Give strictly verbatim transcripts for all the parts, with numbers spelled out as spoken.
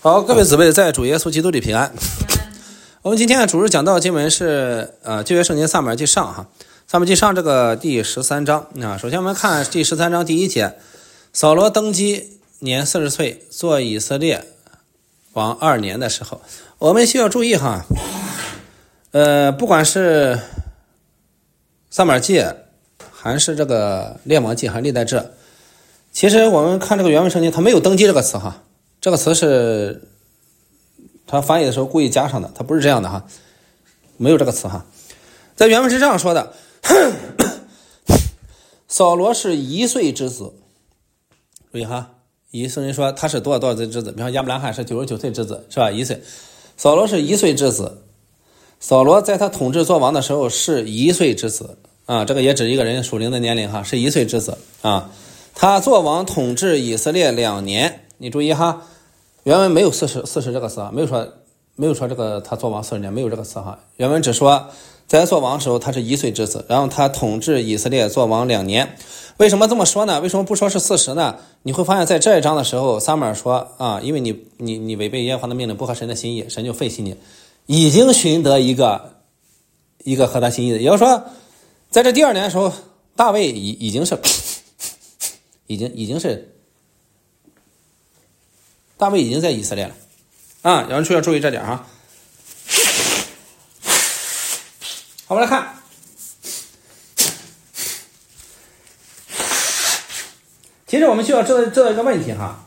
好，各位姊妹，在主耶稣基督里平安。我们今天的主日讲道经文是呃旧约圣经撒母耳记上哈，撒母耳记上这个第十三章啊。首先我们看第十三章第一节，扫罗登基年四十岁，做以色列王二年的时候，我们需要注意哈，呃，不管是撒母耳记还是这个列王记还是历代志，其实我们看这个原文圣经，它没有登基这个词哈。这个词是他翻译的时候故意加上的，他不是这样的哈，没有这个词哈。在原文是这样说的：扫罗是一岁之子，注意哈，一岁人说他是多少多少岁之子，比方亚伯拉罕是九十九岁之子，是吧？一岁，扫罗是一岁之子。扫罗在他统治作王的时候是一岁之子啊，这个也指一个人属灵的年龄哈，是一岁之子啊。他作王统治以色列两年，你注意哈。原文没有四十四十这个词啊，没有说没有说这个他做王四十年，没有这个词哈。原文只说在做王的时候他是一岁之子，然后他统治以色列做王两年。为什么这么说呢？为什么不说是四十呢？你会发现在这一章的时候，撒母耳说啊，因为你你你违背耶和华的命令，不合神的心意，神就废弃你，已经寻得一个一个合他心意的。也就是说，在这第二年的时候，大卫已已经是已经已经是。大卫已经在以色列了啊，有人需要注意这点哈。好，我们来看，其实我们需要知道知道一个问题哈。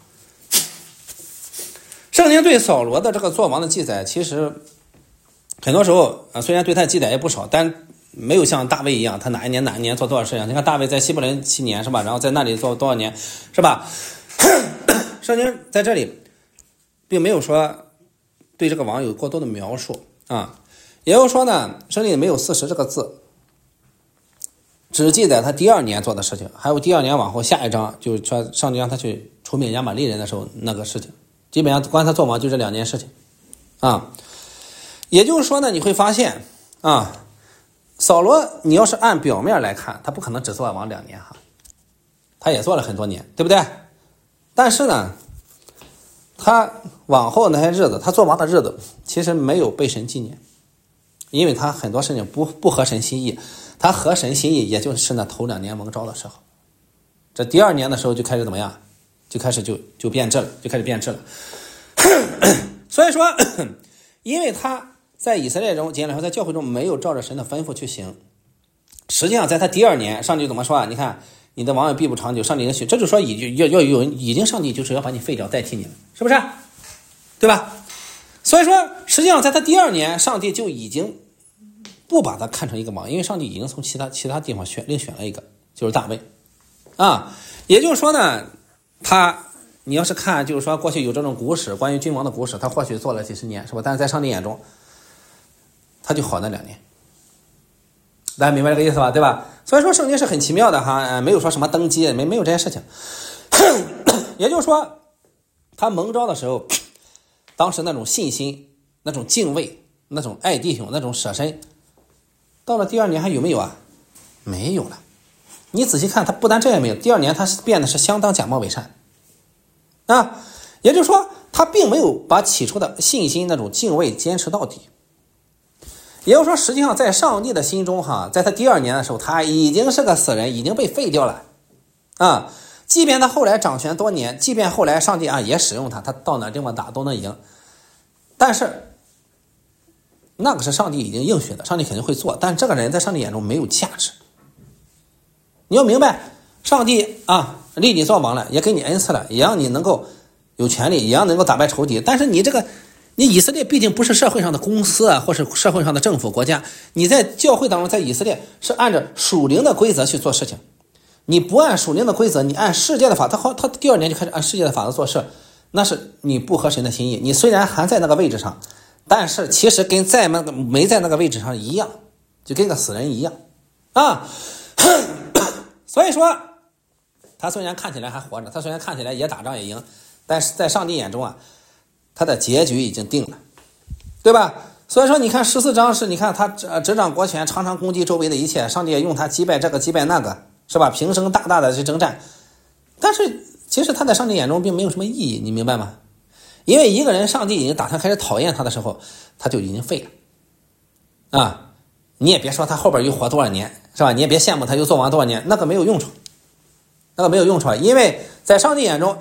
圣经对扫罗的这个作王的记载，其实很多时候啊，虽然对他记载也不少，但没有像大卫一样，他哪一年哪一年做多少事情。你看大卫在希伯伦七年是吧？然后在那里做多少年是吧？圣经在这里并没有说对这个王有过多的描述啊，也就是说呢，圣经里没有四十这个字，只记载他第二年做的事情，还有第二年往后下一章就是说上帝让他去除灭亚玛力人的时候那个事情，基本上关他做王就这两件事情啊。也就是说呢，你会发现啊，扫罗你要是按表面来看，他不可能只做王两年哈，他也做了很多年，对不对？但是呢，他往后那些日子，他做王的日子其实没有被神纪念，因为他很多事情不不合神心意，他合神心意也就是那头两年蒙召的时候，这第二年的时候就开始怎么样，就开始就就变质了，就开始变质了。所以说，因为他在以色列中，简单来说，在教会中没有照着神的吩咐去行，实际上在他第二年，上帝怎么说啊？你看。你的王也必不长久，上帝允许，这就说已经要要有人已经上帝就是要把你废掉代替你了，是不是？对吧？所以说，实际上在他第二年，上帝就已经不把他看成一个王，因为上帝已经从其他其他地方选另选了一个，就是大卫啊。也就是说呢，他你要是看，就是说过去有这种古史，关于君王的古史，他或许做了几十年，是吧？但是在上帝眼中，他就好那两年。大家明白这个意思吧？对吧？所以说圣经是很奇妙的哈，没有说什么登基，没没有这些事情。也就是说，他蒙召的时候，当时那种信心、那种敬畏、那种爱弟兄、那种舍身，到了第二年还有没有啊？没有了。你仔细看，他不但这样没有，第二年他变得是相当假冒伪善啊。也就是说，他并没有把起初的信心、那种敬畏坚持到底。也就是说，实际上在上帝的心中哈，在他第二年的时候，他已经是个死人，已经被废掉了啊。即便他后来掌权多年，即便后来上帝啊也使用他，他到哪地方打都能赢，但是那个是上帝已经应许的，上帝肯定会做，但这个人在上帝眼中没有价值。你要明白，上帝啊立你做王了，也给你恩赐了，也让你能够有权利，也让能够打败仇敌，但是你这个你以色列毕竟不是社会上的公司啊，或是社会上的政府国家，你在教会当中，在以色列是按照属灵的规则去做事情。你不按属灵的规则，你按世界的法，他好，他第二年就开始按世界的法则做事，那是你不合神的心意。你虽然还在那个位置上，但是其实跟在那个没在那个位置上一样，就跟个死人一样啊。所以说，他虽然看起来还活着，他虽然看起来也打仗也赢，但是在上帝眼中啊。他的结局已经定了，对吧？所以说你看十四章是你看他执掌国权，常常攻击周围的一切，上帝也用他击败这个击败那个，是吧？平生大大的去征战，但是其实他在上帝眼中并没有什么意义，你明白吗？ 因为一个人上帝已经打算开始讨厌他的时候，他就已经废了啊！你也别说他后边又活多少年，是吧？你也别羡慕他又做王多少年，那个没有用处，那个没有用处，因为在上帝眼中，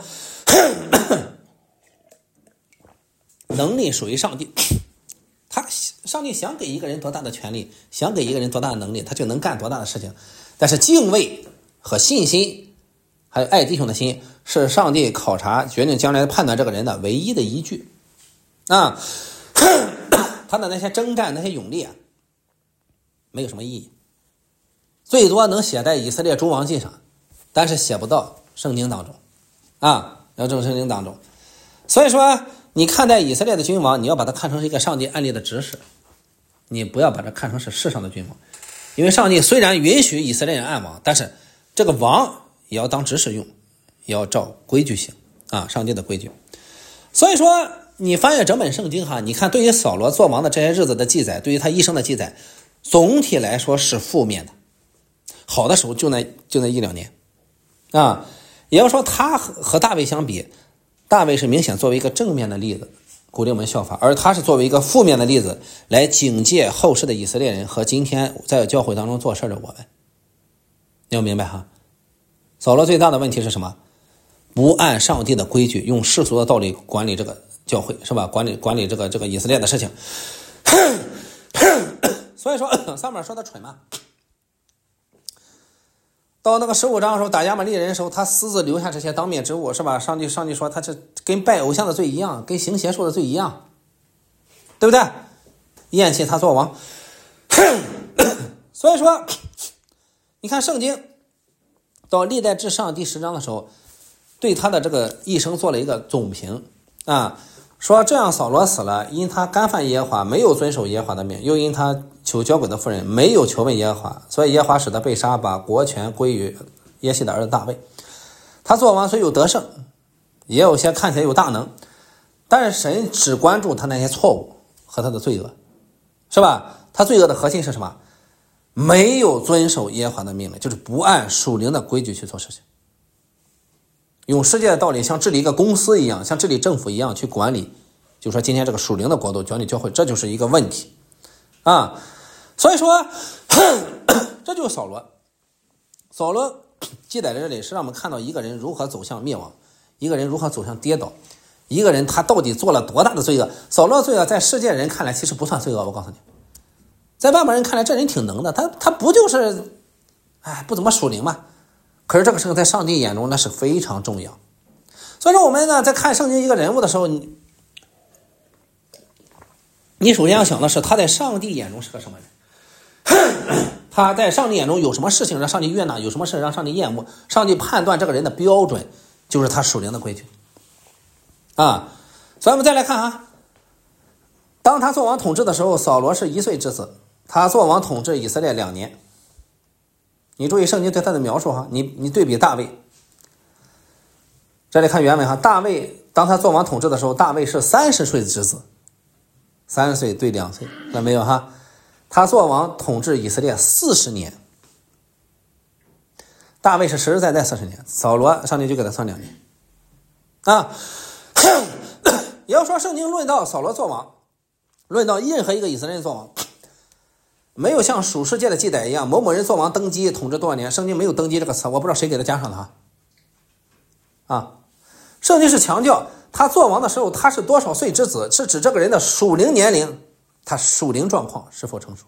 能力属于上帝。他上帝想给一个人多大的权利，想给一个人多大的能力，他就能干多大的事情。但是敬畏和信心，还有爱弟兄的心，是上帝考察决定将来判断这个人的唯一的依据啊。他的那些征战那些勇力啊，没有什么意义，最多能写在以色列诸王记上，但是写不到圣经当中啊，要正圣经当中。所以说你看待以色列的君王，你要把它看成是一个上帝案例的指示，你不要把它看成是世上的君王。因为上帝虽然允许以色列人暗王，但是这个王也要当指示用，也要照规矩行啊，上帝的规矩。所以说你翻阅整本圣经哈，你看对于扫罗做王的这些日子的记载，对于他一生的记载，总体来说是负面的，好的时候就那就那一两年啊。也要说他和和大卫相比，大卫是明显作为一个正面的例子鼓励我们效法，而他是作为一个负面的例子来警戒后世的以色列人和今天在教会当中做事的我们。你要明白哈，扫罗最大的问题是什么？不按上帝的规矩，用世俗的道理管理这个教会，是吧？管理管理这个这个以色列的事情。所以说上面说的蠢嘛。到那个十五章的时候，打亚玛利人的时候，他私自留下这些当面之物，是吧？上帝上帝说他这跟拜偶像的罪一样，跟行邪术的罪一样，对不对？厌弃他做王。所以说你看圣经到历代志上第十章的时候，对他的这个一生做了一个总评啊，说这样扫罗死了，因他干犯耶和华，没有遵守耶和华的命，又因他求交鬼的妇人，没有求问耶和华，所以耶和华使他被杀，把国权归于耶西的儿子大卫。他做王虽有得胜，也有些看起来有大能，但是神只关注他那些错误和他的罪恶，是吧？他罪恶的核心是什么？没有遵守耶和华的命令，就是不按属灵的规矩去做事情，用世界的道理像治理一个公司一样，像治理政府一样去管理，就说今天这个属灵的国度管理教会，这就是一个问题啊。所以说这就是扫罗。扫罗记载在这里是让我们看到一个人如何走向灭亡，一个人如何走向跌倒，一个人他到底做了多大的罪恶。扫罗的罪恶在世界人看来其实不算罪恶，我告诉你，在外面人看来这人挺能的，他他不就是哎不怎么属灵嘛？可是这个事情在上帝眼中那是非常重要。所以说我们呢在看圣经一个人物的时候，你你首先要想的是他在上帝眼中是个什么人。他在上帝眼中有什么事情让上帝悦纳，有什么事让上帝厌恶，上帝判断这个人的标准就是他属灵的规矩啊。所以我们再来看哈，当他做王统治的时候，扫罗是一岁之子，他做王统治以色列两年。你注意圣经对他的描述哈，你你对比大卫，这里看原文哈，大卫当他做王统治的时候，大卫是三十岁之子，三岁对两岁，看到没有哈？他做王统治以色列四十年，大卫是实实在在四十年，扫罗上帝就给他算两年啊。也要说圣经论到扫罗做王，论到任何一个以色列人做王，没有像属世界的记载一样某某人做王登基统治多少年，圣经没有登基这个词，我不知道谁给他加上的哈啊。圣经是强调他做王的时候他是多少岁之子，是指这个人的属灵年龄，他属灵状况是否成熟。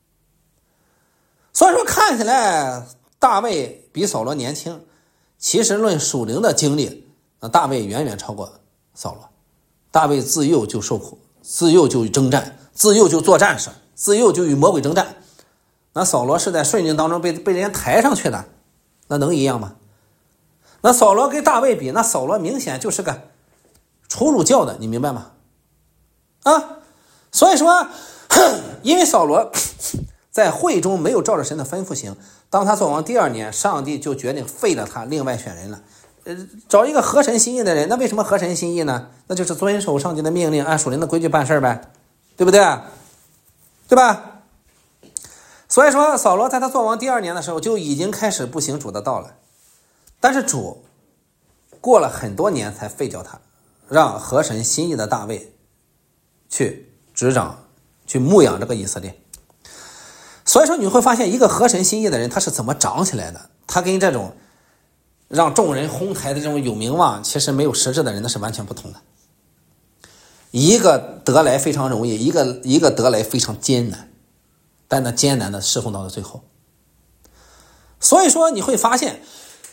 所以说看起来大卫比扫罗年轻，其实论属灵的经历，那大卫远远超过扫罗。大卫自幼就受苦，自幼就征战，自幼就做战士，自幼就与魔鬼征战。那扫罗是在顺境当中被被人家抬上去的，那能一样吗？那扫罗跟大卫比，那扫罗明显就是个初入教的，你明白吗？啊，所以说因为扫罗在会中没有照着神的吩咐行，当他做王第二年，上帝就决定废了他，另外选人了。呃，找一个合神心意的人。那为什么合神心意呢？那就是遵守上帝的命令，按属灵的规矩办事呗，对不对？对吧？所以说扫罗在他做王第二年的时候就已经开始不行主的道了，但是主过了很多年才废掉他让合神心意的大卫去执掌，去牧养这个以色列。所以说你会发现，一个合神心意的人他是怎么长起来的，他跟这种让众人哄抬的这种有名望其实没有实质的人那是完全不同的。一个得来非常容易，一个一个得来非常艰难，但那艰难的侍奉到了最后。所以说你会发现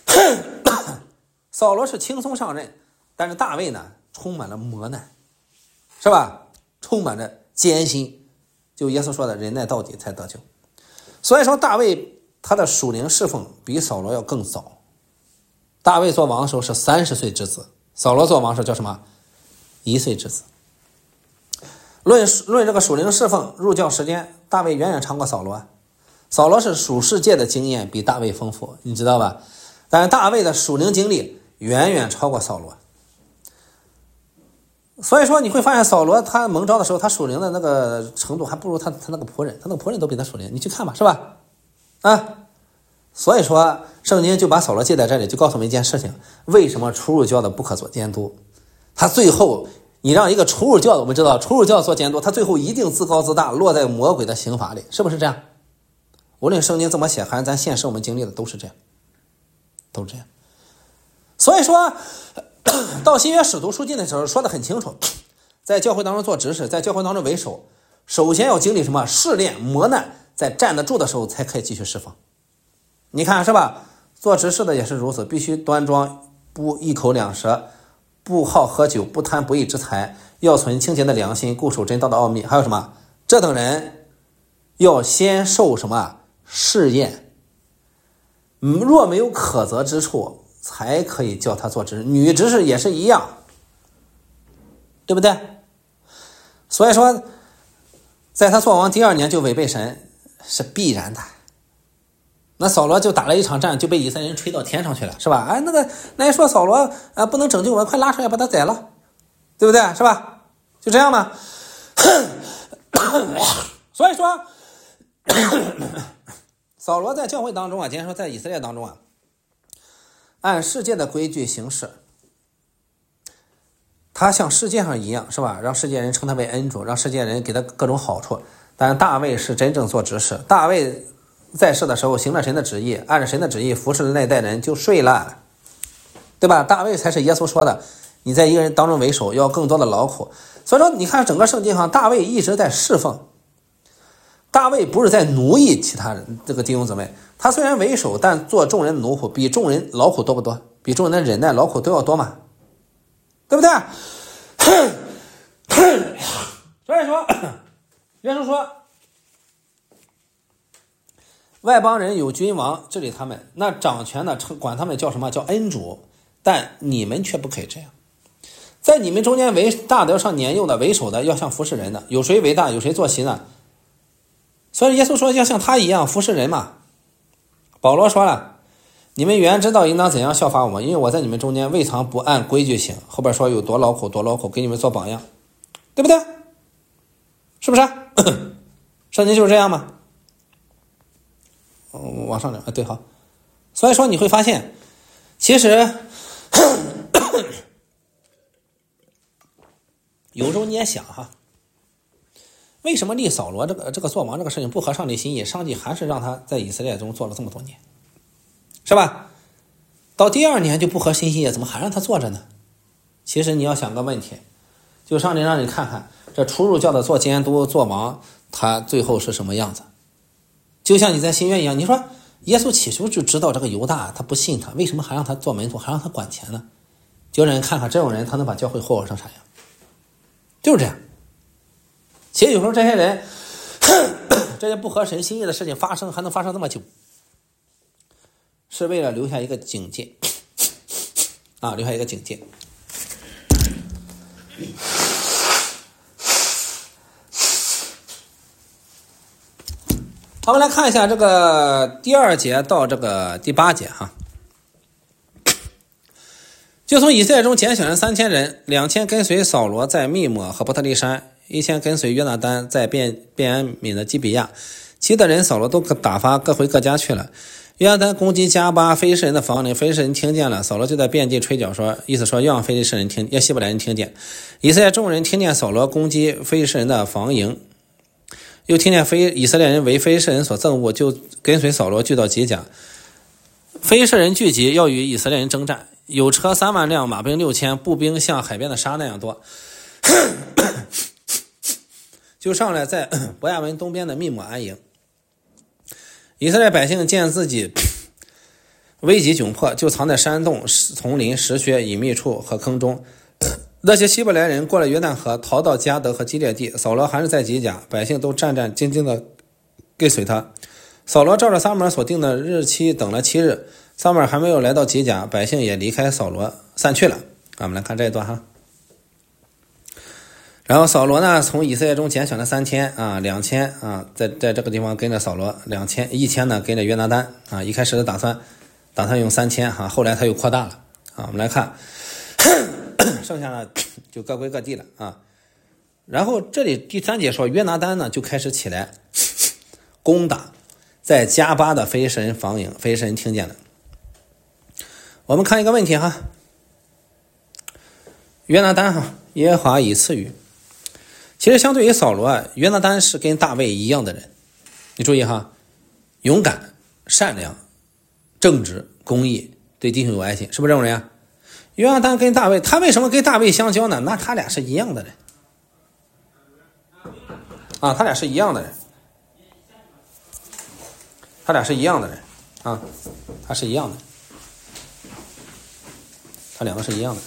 扫罗是轻松上任，但是大卫呢充满了磨难，是吧？充满着艰辛，就耶稣说的忍耐到底才得救。所以说大卫他的属灵侍奉比扫罗要更早。大卫做王的时候是三十岁之子，扫罗做王时叫什么？一岁之子。论论这个属灵侍奉入教时间，大卫远远长过扫罗。扫罗是属世界的经验比大卫丰富，你知道吧？但是大卫的属灵经历远远超过扫罗。所以说你会发现扫罗他蒙召的时候，他属灵的那个程度还不如他他那个仆人，他那个仆人都比他属灵，你去看吧，是吧？啊，所以说圣经就把扫罗记在这里，就告诉我们一件事情：为什么初入教的不可做监督？他最后你让一个初入教的，我们知道初入教做监督，他最后一定自高自大，落在魔鬼的刑罚里，是不是这样？无论圣经怎么写，还是咱现实我们经历的都是这样，都是这样。所以说到新约使徒书信的时候说得很清楚，在教会当中做执事，在教会当中为首，首先要经历什么试炼磨难，在站得住的时候才可以继续释放。你看是吧？做执事的也是如此，必须端庄，不一口两舌，不好喝酒，不贪不义之财，要存清洁的良心，固守真道的奥秘。还有什么？这等人要先受什么试验，若没有可责之处，才可以叫他做执事。女执事也是一样，对不对？所以说在他做王第二年就违背神是必然的。那扫罗就打了一场战，就被以色列人吹到天上去了，是吧？哎，那个那人说扫罗啊不能拯救我们，快拉出来把他宰了，对不对？是吧？就这样嘛。所以说扫罗在教会当中啊，今天说在以色列当中啊，按世界的规矩行事，他像世界上一样，是吧？让世界人称他为恩主，让世界人给他各种好处。但是大卫是真正做执事，大卫在世的时候行了神的旨意，按着神的旨意服侍了那代人就睡了，对吧？大卫才是耶稣说的，你在一个人当中为首，要更多的劳苦。所以说你看整个圣经上，大卫一直在侍奉。大卫不是在奴役其他人，这个弟兄姊妹，他虽然为首，但做众人奴仆，比众人劳苦多不多？比众人的忍耐劳苦都要多嘛，对不对？所以说耶稣说外邦人有君王治理他们，那掌权的管他们叫什么？叫恩主。但你们却不可以这样，在你们中间为大的要上年幼的，为首的要像服侍人的，有谁为大有谁坐席呢？所以耶稣说要像他一样服侍人嘛。保罗说了，你们原知道应当怎样效法我，因为我在你们中间未尝不按规矩行。后边说有多劳苦多劳苦，给你们做榜样，对不对？是不是？圣经就是这样嘛。往上聊，对，好。所以说你会发现，其实有时候你也想哈，为什么立扫罗这个这个做王这个事情不合上帝心意？上帝还是让他在以色列中做了这么多年，是吧？到第二年就不合心意，怎么还让他做着呢？其实你要想个问题，就上帝让你看看这初入教的做监督做王，他最后是什么样子。就像你在新约一样，你说耶稣起初就知道这个犹大他不信他，为什么还让他做门徒，还让他管钱呢？就让人看看这种人他能把教会祸成啥样，就是这样。其实有时候这些人这些不合神心意的事情发生还能发生这么久，是为了留下一个警戒啊，留下一个警戒。好，我们来看一下这个第二节到这个第八节哈。就从以色列中拣选了三千人，两千跟随扫罗在密抹和伯特利山，一千跟随约拿单在便便雅悯的基比亚，其余的人扫罗都打发各回各家去了。 约拿单攻击加巴非利士人的房领，非利士人听见了，扫罗就在遍地吹角说，意思说要让非利士人听，要希伯来人听见。以色列众人听见扫罗攻击非利士人的房营，又听见非以色列人为非利士人所憎恶，就跟随扫罗聚到吉甲。非利士人聚集要与以色列人征战，有车三万辆，马兵六千，步兵像海边的沙那样多，就上来在伯亚文东边的密抹安营。以色列百姓见自己危急窘迫，就藏在山洞、丛林、石穴、隐秘处和坑中。那些希伯来人过了约旦河，逃到迦得和基列地，扫罗还是在吉甲，百姓都战战兢兢地跟随他。扫罗照着撒母耳所定的日期等了七日，撒母耳还没有来到吉甲，百姓也离开扫罗散去了。我们来看这一段哈。然后扫罗呢，从以色列中拣选了三千啊，两千啊，在在这个地方跟着扫罗，两千一千呢跟着约拿单啊。一开始打算打算用三千哈，后来他又扩大了啊。我们来看，剩下呢就各归各地了啊。然后这里第三节说，约拿单呢就开始起来攻打在加巴的非利士人防营，非利士人听见了。我们看一个问题哈，约拿单哈，耶和华已赐予。其实相对于扫罗啊，约拿单是跟大卫一样的人。你注意哈，勇敢、善良、正直、公义，对弟兄有爱心，是不是这种人啊？约拿单跟大卫，他为什么跟大卫相交呢？那他俩是一样的人啊，他俩是一样的人，他俩是一样的人啊，他是一样的，他两个是一样的。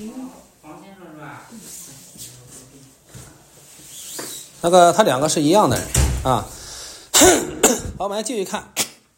那个他两个是一样的人啊。好，我们来继续看。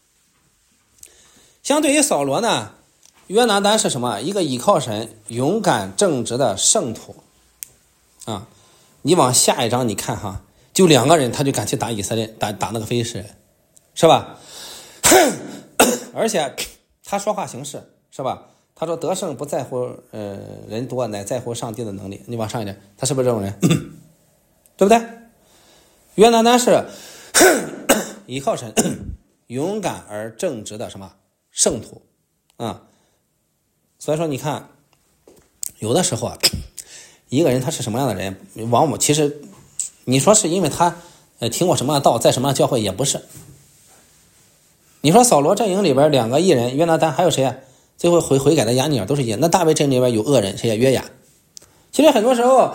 相对于扫罗呢，约拿单是什么？一个倚靠神、勇敢、正直的圣徒啊。你往下一章你看哈，就两个人他就敢去打以色列，打打那个非利士人，是吧？而且他说话行事，是吧？他说得胜不在乎呃人多，乃在乎上帝的能力。你往上一点，他是不是这种人？对不对？约拿单是依靠神、勇敢而正直的什么圣徒啊。所以说你看，有的时候啊，一个人他是什么样的人，往往其实你说是因为他呃听过什么样的道，在什么样的教会，也不是。你说扫罗阵营里边两个义人，约拿单还有谁啊？最后悔悔改的亚尼尔都是义人。那大卫阵营里边有恶人，谁呀？约雅。其实很多时候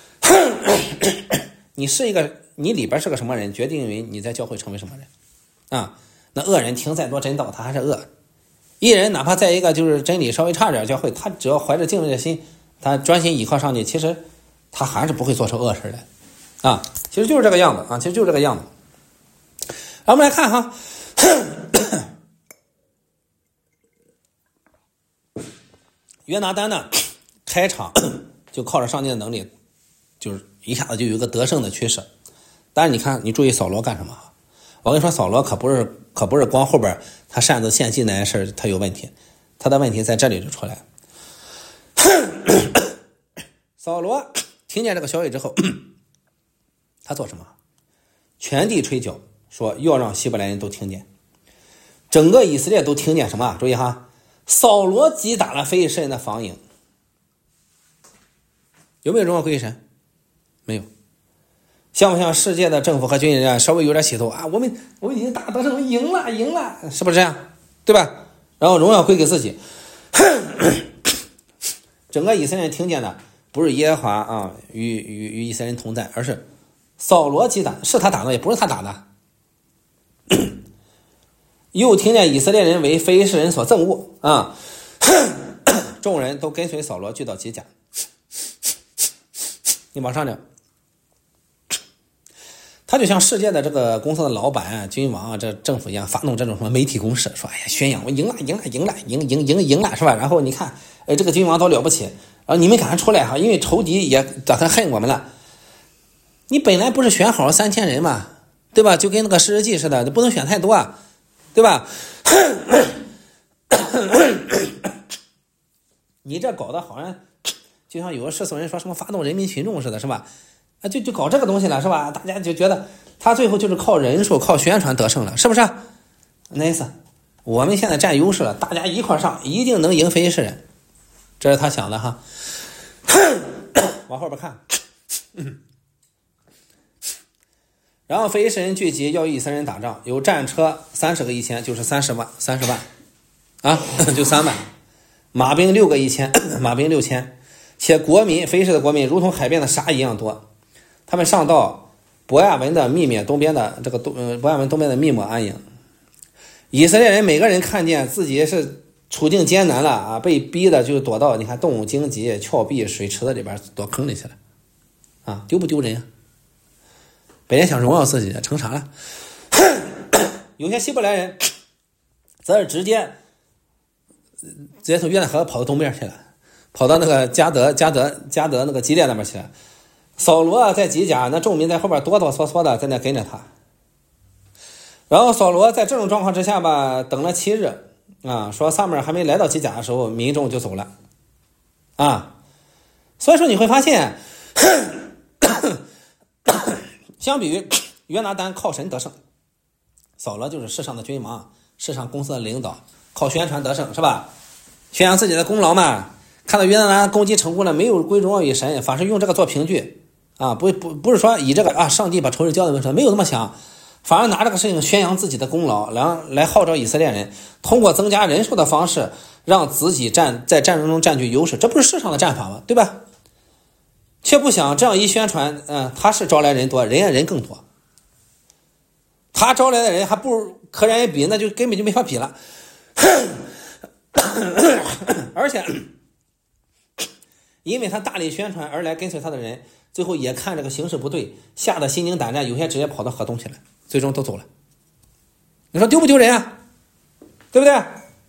你是一个，你里边是个什么人，决定于你在教会成为什么人啊。那恶人听再多真道，他还是恶。义人哪怕在一个就是真理稍微差点教会，他只要怀着敬畏的心，他专心倚靠上帝，其实他还是不会做出恶事来啊。其实就是这个样子啊，其实就是这个样子。然后我们来看哈，约拿单呢，开场就靠着上帝的能力，就是一下子就有一个得胜的趋势。但是你看，你注意扫罗干什么？我跟你说，扫罗可不是可不是光后边他擅自献祭那件事他有问题，他的问题在这里就出来。扫罗听见这个消息之后，他做什么？全地吹角，说要让希伯来人都听见，整个以色列都听见什么？注意哈，扫罗击打了非利士人的防营。有没有荣耀归神？没有。像不像世界的政府和军人啊，稍微有点起头啊，我们我们已经打得胜，赢了赢了，是不是这样？对吧？然后荣耀归给自己。整个以色列人听见的不是耶和华啊与与与以色列人同在，而是扫罗击打，是他打的，也不是他打的。又听见以色列人为非利士人所憎恶啊，众人都跟随扫罗聚到吉甲。你往上点。他就像世界的这个公司的老板啊、君王啊、这政府一样，发动这种什么媒体攻势，说哎呀宣扬我赢了赢了赢了赢赢赢赢了，是吧？然后你看，哎这个君王多了不起，然后你们赶快出来哈，因为仇敌也打算恨我们了。你本来不是选好三千人嘛，对吧？就跟那个士师记似的，不能选太多啊，对吧？你这搞得好像就像有个世俗人说什么发动人民群众似的，是吧？啊，就就搞这个东西了，是吧？大家就觉得他最后就是靠人数、靠宣传得胜了，是不是？那意思我们现在占优势了，大家一块上，一定能赢非利士人。这是他想的哈。往后边看，然后非利士人聚集要与以色列人打仗，有战车三十个一千，就是三十万，三十万啊，就三万。马兵六个一千，马兵六千，且国民非利士的国民如同海边的沙一样多。他们上到伯亚文的密缅东边的这个东呃伯亚文东边的密抹安营。以色列人每个人看见自己是处境艰难了啊，被逼的就躲到你看动物荆棘、峭壁、水池子里边躲坑里去了啊，丢不丢人啊？本来想荣耀自己，成啥了？有些希伯来人则是直接直接从约旦河跑到东边去了，跑到那个加德加德加德那个基列那边去了。扫罗在吉甲，那众民在后边哆哆嗦嗦的在那跟着他。然后扫罗在这种状况之下吧，等了七日啊，说撒母耳还没来到吉甲的时候，民众就走了啊。所以说你会发现，相比于约拿单靠神得胜，扫罗就是世上的君王，世上公司的领导，靠宣传得胜是吧？宣扬自己的功劳嘛。看到约拿单攻击成功了，没有归荣耀于神，反是用这个做凭据啊，不不不是说以这个啊，上帝把仇人交在我身上，没有这么想。反而拿这个事情宣扬自己的功劳，然后来号召以色列人通过增加人数的方式让自己占在战争中占据优势，这不是世上的战法吗？对吧？却不想这样一宣传，嗯，他是招来人多，人家人更多，他招来的人还不如和人家比，那就根本就没法比了。而且因为他大力宣传而来跟随他的人，最后也看这个形势不对，吓得心惊胆战，有些直接跑到河东去了，最终都走了。你说丢不丢人啊？对不对？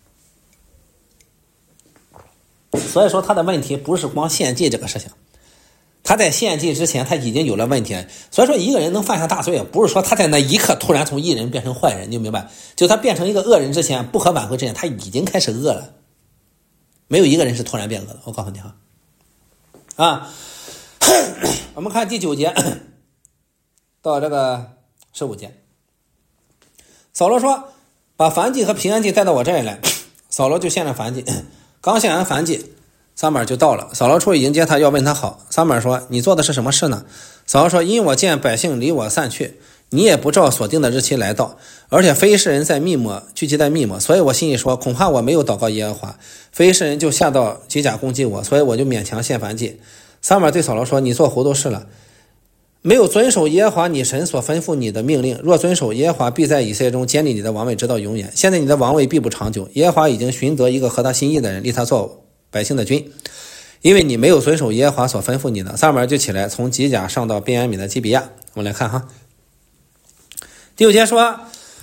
所以说他的问题不是光献祭这个事情，他在献祭之前他已经有了问题。所以说一个人能犯下大罪，不是说他在那一刻突然从义人变成坏人，你就明白？就他变成一个恶人之前，不可挽回之前，他已经开始恶了。没有一个人是突然变恶的，我告诉你哈。啊，我们看第九节到这个十五节，扫罗说：“把燔祭和平安祭带到我这里来。”扫罗就献了燔祭，刚献完燔祭，撒母耳就到了。扫罗出去迎接他，要问他好。撒母耳说：“你做的是什么事呢？”扫罗说：“因我见百姓离我散去，你也不照所定的日期来到，而且非利士人在密抹聚集在密抹，所以我心里说，恐怕我没有祷告耶和华，非利士人就下到吉甲攻击我，所以我就勉强献燔祭。”撒母耳对扫罗说：“你做糊涂事了，没有遵守耶和华你神所吩咐你的命令。若遵守，耶和华必在以色列中建立你的王位，直到永远。现在你的王位必不长久。耶和华已经寻得一个合他心意的人，立他做百姓的君，因为你没有遵守耶和华所吩咐你的。”撒母耳就起来，从吉甲上到便雅悯的基比亚。我们来看哈，第九节说，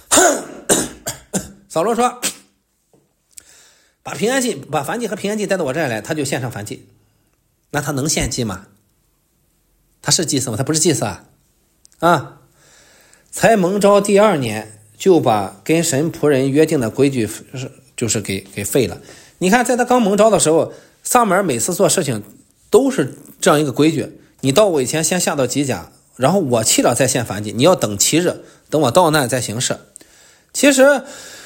扫罗说：“把平安祭、把燔祭和平安祭带到我这儿来。”他就献上燔祭。那他能献祭吗？他是祭司吗？他不是祭司啊！啊，才蒙召第二年就把跟神仆人约定的规矩就是给给废了。你看，在他刚蒙召的时候，撒母耳每次做事情都是这样一个规矩：你到我以前先下到吉甲，然后我去了再献燔祭，你要等七日，等我到那再行事。其实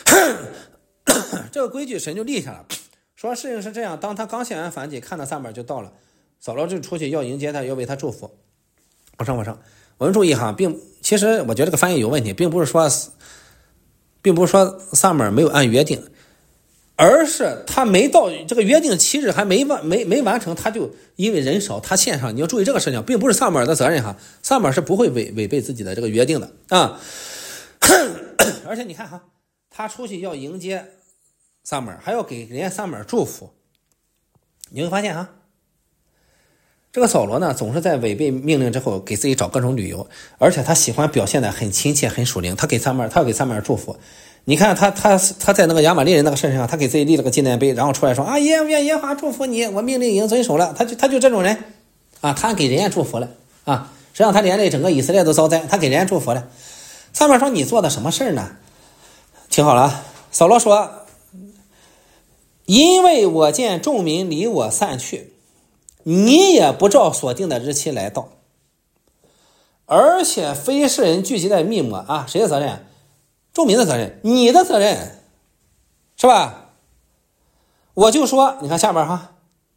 这个规矩神就立下了，说事情是这样：当他刚献完燔祭，看到撒母耳就到了。扫罗就出去要迎接他，要为他祝福。往上往上，我们注意哈，并其实我觉得这个翻译有问题，并不是说，并不是说撒母耳没有按约定，而是他没到这个约定七日还没完没没完成，他就因为人少他献上。你要注意这个事情，并不是撒母耳的责任哈，撒母耳是不会违违背自己的这个约定的啊。而且你看哈，他出去要迎接撒母耳，还要给人家撒母耳祝福，你会发现哈。这个扫罗呢，总是在违背命令之后给自己找各种理由，而且他喜欢表现得很亲切、很属灵。他给撒母耳，他要给撒母耳祝福。你看他他他在那个亚玛力人那个事上，他给自己立了个纪念碑，然后出来说啊，耶愿耶和华祝福你，我命令已经遵守了。他就他就这种人啊，他给人家祝福了啊，实际上他连累整个以色列都遭灾，他给人家祝福了。撒母耳说：“你做的什么事呢？”听好了，扫罗说：“因为我见众民离我散去。”你也不照所定的日期来到，而且非利士人聚集在密抹啊，谁的责任？众民的责任，你的责任。 是吧？我就说，你看下面哈，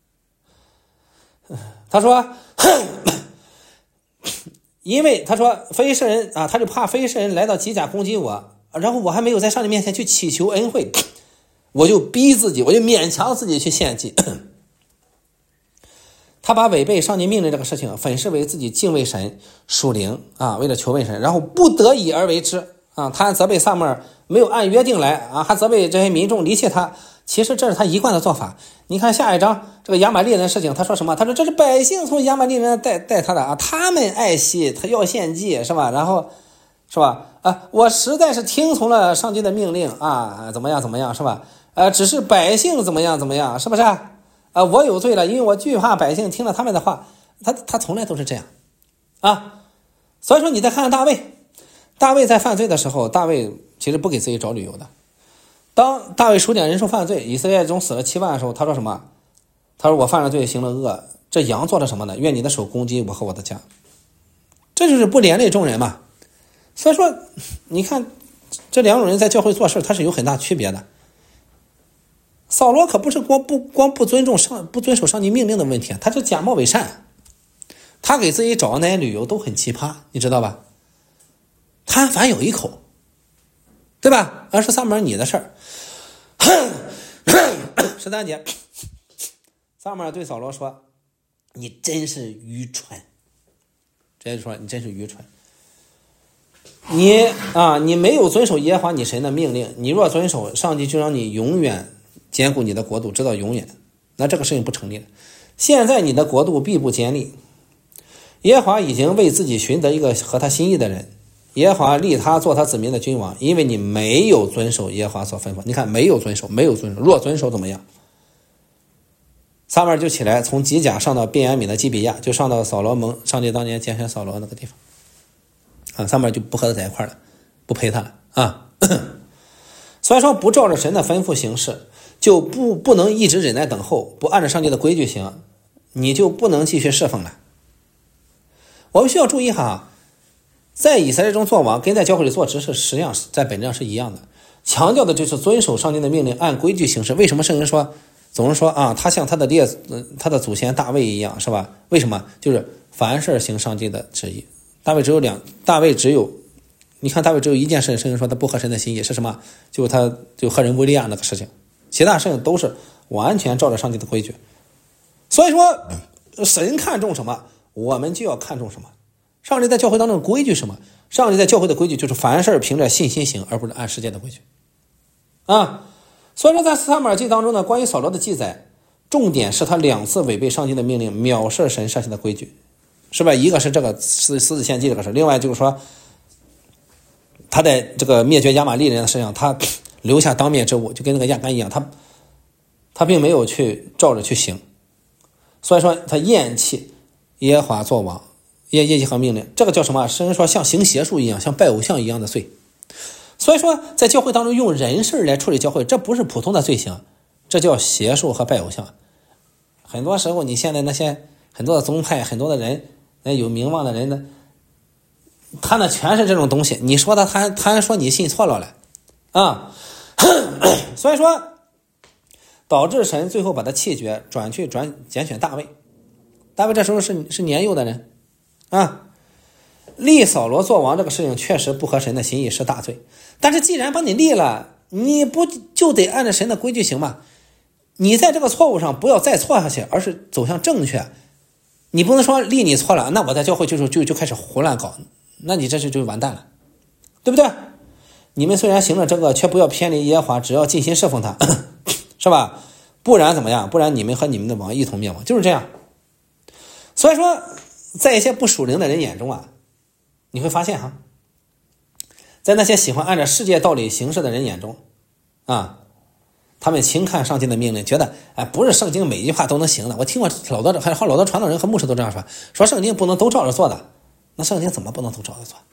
他说，因为他说非利士人啊，他就怕非利士人来到吉甲攻击我，然后我还没有在上帝面前去祈求恩惠，我就逼自己，我就勉强自己去献祭。他把违背上帝命令这个事情粉饰为自己敬畏神属灵啊，为了求问神，然后不得已而为之啊。他责备撒母耳没有按约定来啊，还责备这些民众离弃他。其实这是他一贯的做法。你看下一章这个亚玛利人的事情，他说什么？他说这是百姓从亚玛利人带带他的啊，他们爱惜，他要献祭是吧？然后是吧？啊，我实在是听从了上帝的命令啊，怎么样怎么样是吧？呃，只是百姓怎么样怎么样，是不是？啊，我有罪了，因为我惧怕百姓听了他们的话。他他从来都是这样啊。所以说你再看看大卫，大卫在犯罪的时候，大卫其实不给自己找理由的。当大卫数点人数犯罪，以色列中死了七万的时候，他说什么？他说我犯了罪，行了恶，这羊做了什么呢？愿你的手攻击我和我的家。这就是不连累众人嘛。所以说你看这两种人在教会做事，他是有很大区别的。扫罗可不是光不光不尊重上不遵守上帝命令的问题，他是假冒伪善，他给自己找的那些理由都很奇葩，你知道吧？贪凡有一口，对吧？而是撒母耳你的事儿。十三节，撒母耳对扫罗说：“你真是愚蠢。”直接就说你真是愚蠢。你啊，你没有遵守耶和华你神的命令，你若遵守，上帝就让你永远坚固你的国度，直到永远。那这个事情不成立了。现在你的国度必不坚立。耶和华已经为自己寻得一个合他心意的人，耶和华立他做他子民的君王，因为你没有遵守耶和华所吩咐。你看，没有遵守，没有遵守，若遵守怎么样？撒母耳就起来，从吉甲上到便雅悯的基比亚，就上到扫罗蒙上帝当年拣选扫罗那个地方。啊，撒母耳就不和他在一块了，不陪他了啊。所以说，不照着神的吩咐行事，就不不能一直忍耐等候，不按照上帝的规矩行，你就不能继续侍奉了。我们需要注意哈，在以色列中做王跟在教会里做执事，实际上在本质上是一样的，强调的就是遵守上帝的命令，按规矩行事。为什么圣人说总是说啊，他像他的列他的祖先大卫一样，是吧？为什么？就是凡事行上帝的旨意。大卫只有两，大卫只有，你看大卫只有一件事，圣人说他不合神的心意是什么？就他就赫人乌利亚那个事情，其他事情都是完全照着上帝的规矩。所以说，神看重什么，我们就要看重什么。上帝在教会当中的规矩什么？上帝在教会的规矩就是凡事凭着信心行，而不是按世界的规矩啊。所以说，在撒母耳记当中呢，关于扫罗的记载，重点是他两次违背上帝的命令，藐视神设下的规矩，是吧？一个是这个私私自献祭这个事，另外就是说，他在这个灭绝亚玛利人的身上，他留下当灭之物，就跟那个亚干一样，他他并没有去照着去行，所以说他厌弃耶和华作王，厌厌弃和命令，这个叫什么？甚至说像行邪术一样，像拜偶像一样的罪。所以说，在教会当中用人事来处理教会，这不是普通的罪行，这叫邪术和拜偶像。很多时候，你现在那些很多的宗派，很多的人，那有名望的人呢，他那全是这种东西。你说他，他他还说你信错了了啊！所以说，导致神最后把他弃绝，转去转拣选大卫。大卫这时候是是年幼的人啊。立扫罗做王这个事情确实不合神的心意，是大罪。但是既然把你立了，你不就得按照神的规矩行吗？你在这个错误上不要再错下去，而是走向正确。你不能说立你错了，那我在教会就是就就开始胡乱搞，那你这就就完蛋了，对不对？你们虽然行了这个，却不要偏离耶和华，只要尽心侍奉他，是吧？不然怎么样？不然你们和你们的王一同灭亡，就是这样。所以说，在一些不属灵的人眼中啊，你会发现哈，在那些喜欢按照世界道理行事的人眼中啊，他们轻看上帝的命令，觉得哎，不是圣经每一句话都能行的。我听过老多还有老多传道人和牧师都这样说，说圣经不能都照着做的。那圣经怎么不能都照着做？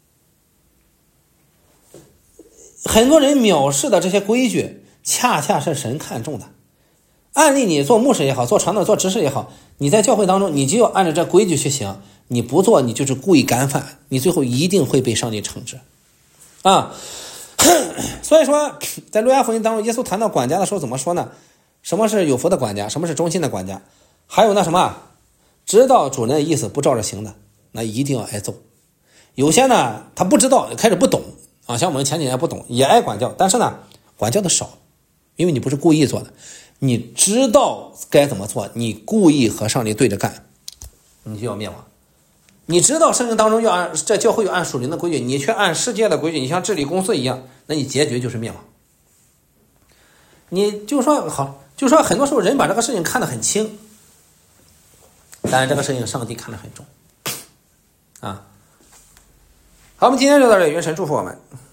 很多人藐视的这些规矩，恰恰是神看重的。按例你做牧师也好，做传道做执事也好，你在教会当中你就要按照这规矩去行，你不做你就是故意干犯，你最后一定会被上帝惩治啊。 所以说，在路加福音当中，耶稣谈到管家的时候怎么说呢？什么是有福的管家？什么是忠心的管家？还有那什么，知道主人的意思不照着行的，那一定要挨揍。有些呢，他不知道，开始不懂啊，像我们前几年不懂，也爱管教，但是呢，管教的少，因为你不是故意做的，你知道该怎么做，你故意和上帝对着干，你就要灭亡。你知道圣经当中要按这教会要按属灵的规矩，你却按世界的规矩，你像治理公司一样，那你结局就是灭亡。你就说好，就说很多时候人把这个事情看得很轻，但是这个事情上帝看得很重啊。好，我们今天就到这里，愿神祝福我们。